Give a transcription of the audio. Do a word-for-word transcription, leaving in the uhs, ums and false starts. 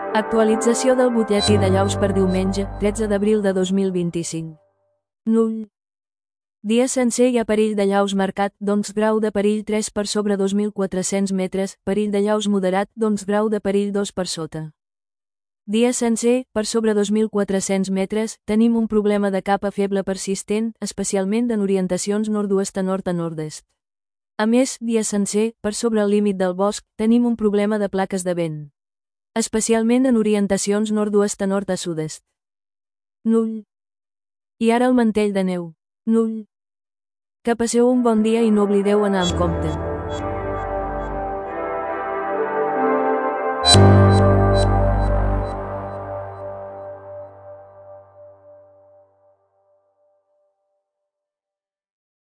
Actualització del butlletí de llaus per diumenge, tretze d'abril de dos mil vint-i-cinc. Null. Dia sencer i a perill de llaus marcat, doncs grau de perill tres per sobre dos mil quatre-cents metres, perill de llaus moderat, doncs grau de perill dos per sota. Dia sencer, per sobre dos mil quatre-cents metres, tenim un problema de capa feble persistent, especialment en orientacions nord-oest a nord a nord-est. A més, dia sencer, per sobre el límit del bosc, tenim un problema de plaques de vent, especialment en orientacions nord-oest a nord a sud-est. Null. I ara el mantell de neu. Null. Que passeu un bon dia i no oblideu anar amb compte.